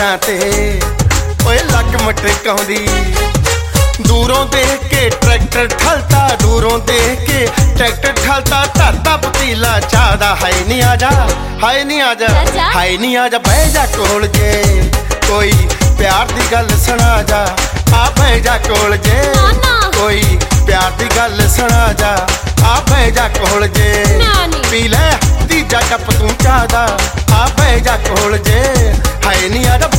ਤੇ ਓਏ ਲੱਕ ਮਟਕਾਉਂਦੀ ਦੂਰੋਂ ਦੇਖ ਕੇ ਟਰੈਕਟਰ ਠਲਤਾ ਦੂਰੋਂ ਦੇਖ ਕੇ ਟਰੈਕਟਰ ਠਲਤਾ ਧਰਤਾ ਪਤੀਲਾ ਚਾਹ ਦਾ ਹਾਏ ਨੀ ਆਜਾ ਹਾਏ ਨੀ ਆਜਾ ਹਾਏ ਨੀ ਆਜਾ ਬਹਿ ਜਾ ਕੋਲ ਜੇ ਕੋਈ ਪਿਆਰ ਦੀ ਗੱਲ ਸੁਣਾ ਜਾ ਆ ਬਹਿ ਜਾ ਕੋਲ ਜੇ ਕੋਈ ਪਿਆਰ ਦੀ ਗੱਲ ਸੁਣਾ ਜਾ ਆ ਬਹਿ ਜਾ ਕੋਲ ਜੇ ਪੀ ਲੈ ਤੀਜਾ ਕੱਪ ਤੂੰ ਚਾਹ ਦਾ ਆ ਬਹਿ ਜਾ ਕੋਲ ਜੇ